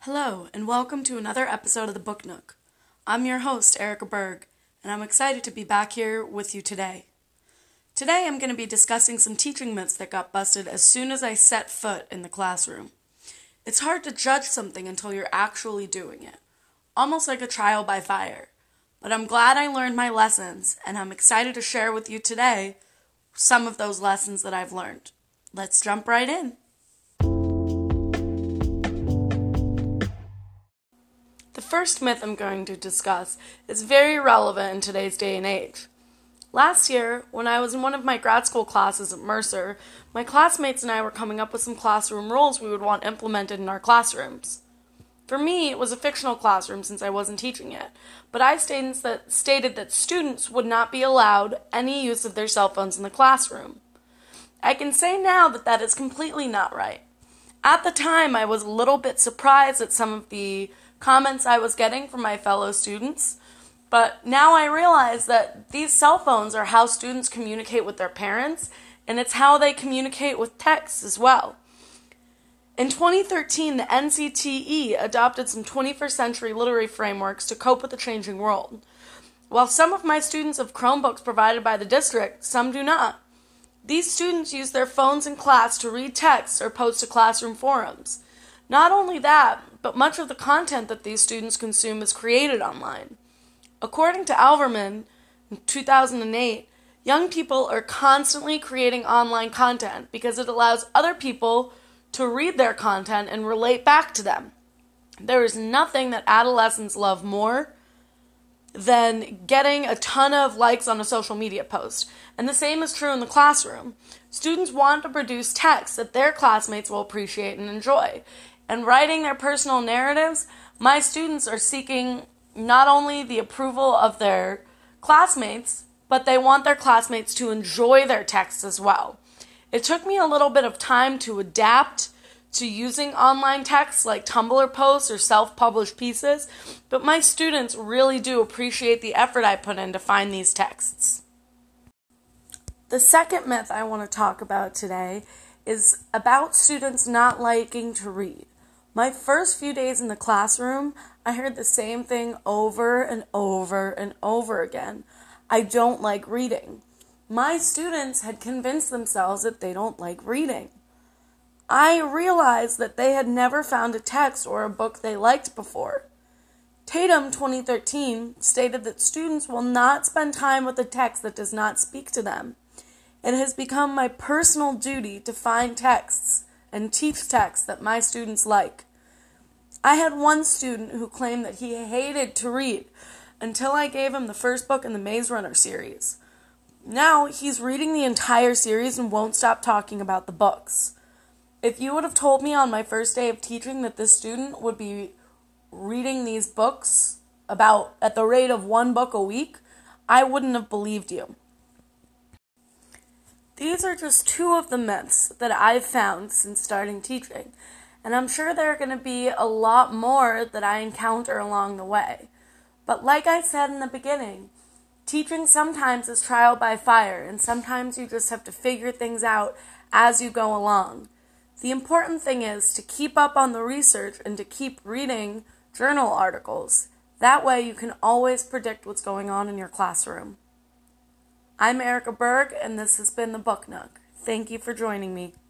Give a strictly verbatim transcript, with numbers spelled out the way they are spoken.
Hello, and welcome to another episode of the Book Nook. I'm your host, Erica Berg, and I'm excited to be back here with you today. Today I'm going to be discussing some teaching myths that got busted as soon as I set foot in the classroom. It's hard to judge something until you're actually doing it, almost like a trial by fire. But I'm glad I learned my lessons, and I'm excited to share with you today some of those lessons that I've learned. Let's jump right in. The first myth I'm going to discuss is very relevant in today's day and age. Last year, when I was in one of my grad school classes at Mercer, my classmates and I were coming up with some classroom rules we would want implemented in our classrooms. For me, it was a fictional classroom since I wasn't teaching it, but I stated that, stated that students would not be allowed any use of their cell phones in the classroom. I can say now that that is completely not right. At the time, I was a little bit surprised at some of the comments I was getting from my fellow students, but now I realize that these cell phones are how students communicate with their parents, and it's how they communicate with texts as well. In twenty thirteen, the N C T E adopted some twenty-first century literary frameworks to cope with the changing world. While some of my students have Chromebooks provided by the district, some do not. These students use their phones in class to read texts or post to classroom forums. Not only that, but much of the content that these students consume is created online. According to Alverman, in two thousand eight, young people are constantly creating online content because it allows other people to read their content and relate back to them. There is nothing that adolescents love more than getting a ton of likes on a social media post. And the same is true in the classroom. Students want to produce texts that their classmates will appreciate and enjoy. And writing their personal narratives, my students are seeking not only the approval of their classmates, but they want their classmates to enjoy their texts as well. It took me a little bit of time to adapt to using online texts like Tumblr posts or self-published pieces, but my students really do appreciate the effort I put in to find these texts. The second myth I want to talk about today is about students not liking to read. My first few days in the classroom, I heard the same thing over and over and over again. I don't like reading. My students had convinced themselves that they don't like reading. I realized that they had never found a text or a book they liked before. Tatum twenty thirteen stated that students will not spend time with a text that does not speak to them. It has become my personal duty to find texts and teach texts that my students like. I had one student who claimed that he hated to read until I gave him the first book in the Maze Runner series. Now he's reading the entire series and won't stop talking about the books. If you would have told me on my first day of teaching that this student would be reading these books about at the rate of one book a week, I wouldn't have believed you. These are just two of the myths that I've found since starting teaching, and I'm sure there are going to be a lot more that I encounter along the way. But like I said in the beginning, teaching sometimes is trial by fire, and sometimes you just have to figure things out as you go along. The important thing is to keep up on the research and to keep reading journal articles. That way you can always predict what's going on in your classroom. I'm Erica Berg, and this has been the Book Nook. Thank you for joining me.